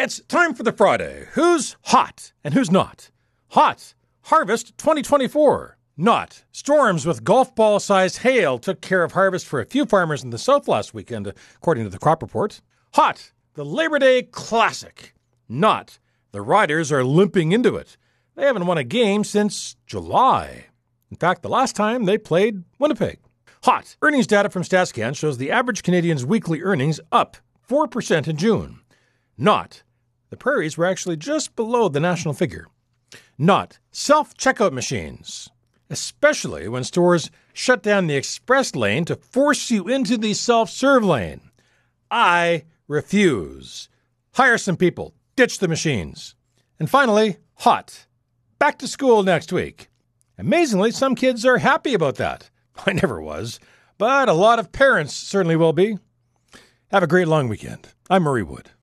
It's time for the Friday. Who's hot and who's not? Hot, harvest 2024. Not, storms with golf ball-sized hail took care of harvest for a few farmers in the south last weekend, according to the crop report. Hot, the Labor Day Classic. Not, the Riders are limping into it. They haven't won a game since July. In fact, the last time they played Winnipeg. Hot, earnings data from StatsCan shows the average Canadian's weekly earnings up 4% in June. Not, the prairies were actually just below the national figure. Not, self-checkout machines, especially when stores shut down the express lane to force you into the self-serve lane. I refuse. Hire some people. Ditch the machines. And finally, hot, back to school next week. Amazingly, some kids are happy about that. I never was, but a lot of parents certainly will be. Have a great long weekend. I'm Murray Wood.